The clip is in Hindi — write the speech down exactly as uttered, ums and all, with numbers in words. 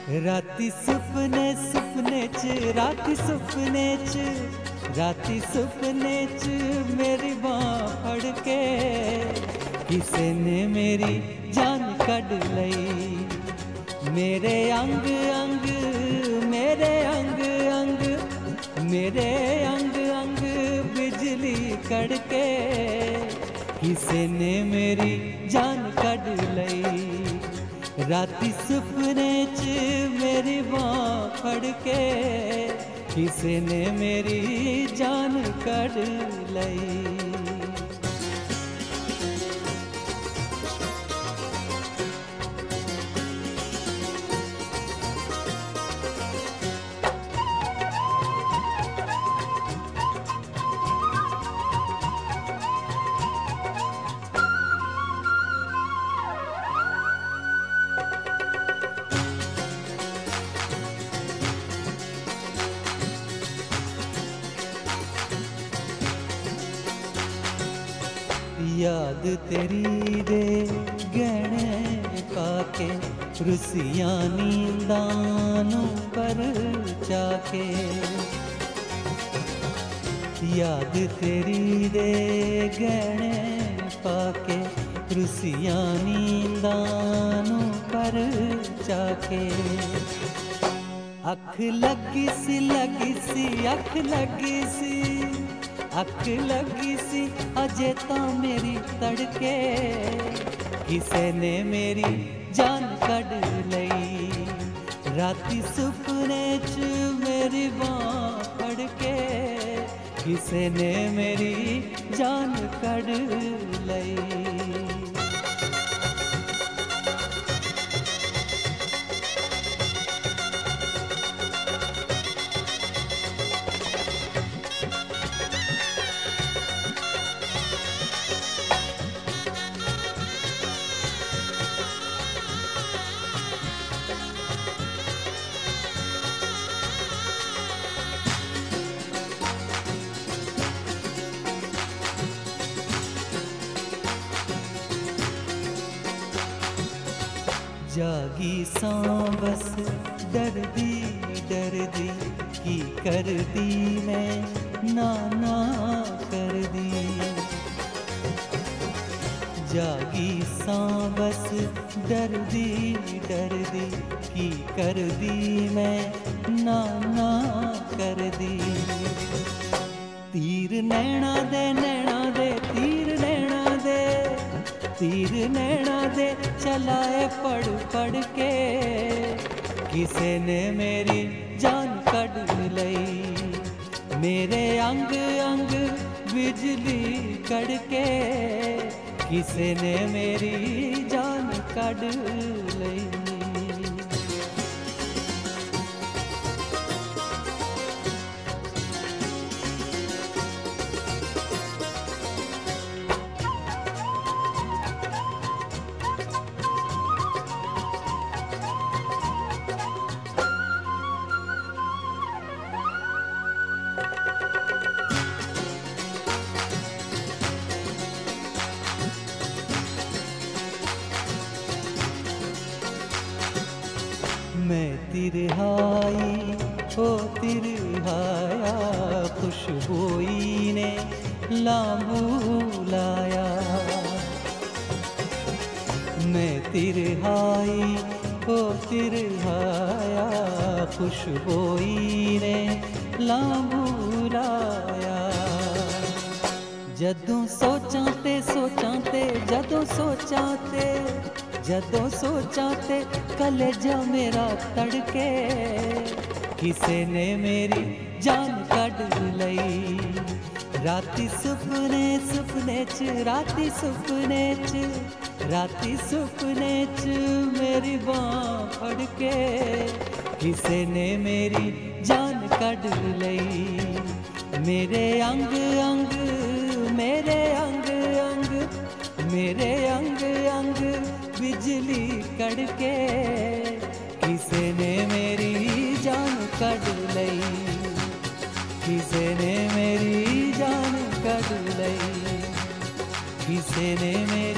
राती सुपने सुपने च राती सुपने च राती सुपने च मेरी बांह फड़ के किसे ने मेरी जान कढ़ लई। मेरे अंग अंग मेरे अंग अंग मेरे अंग अंग बिजली कड़के किसे ने मेरी जान कढ़ लई। राती सुपने च मेरी बांह फड़ के किसे ने मेरी जान कढ़ लई। याद तेरी दे गहने पाके रुसियां नींदां पर जाके। याद तेरी दे गहने पाके रुसियां नींदां पर जाके। अख लगी सी लगी सी अख लगी सी अख लगी सी अजे तां मेरी तड़के किसे ने मेरी जान कढ़ लई। राती सुपने च मेरी बांह फड़ के किसे ने मेरी जान कढ़ लई। जागी सां बस डरदी डरदी की कर दी मैं ना ना कर दी। जागी सां बस डरदी डरदी की कर दी मैं ना ना कर दी। तीर नैना दे नैना दे तीर नैना दे तीर नैना दे चलाए पड़ पड़ के किसे ने मेरी जान कढ़ लई। मेरे अंग अंग बिजली कड़के किसे ने मेरी जान कढ़ लई। मैं तिरहाई ओ तिरहाया खुशबोई ने लांबू लाया। मैं तिरहाई ओ तिरहाया खुशबोई ने लांबू लाया। जदों सोचां ते सोचां ते जदों सोचां ते जदों सोचां ते कलेजा मेरा तड़के किसे ने मेरी जान कढ़ लई। राती सुपने सुपने च राती सुपने च राती सुपने च मेरी बांह फड़ के किसे ने मेरी जान कढ़ लई। मेरे अंग अंग मेरे अंग अंग मेरे अंग अंग बिजली कड़के किसे ने मेरी जान कढ़ लई। किसे ने मेरी जान कढ़ लई। किसे ने मेरी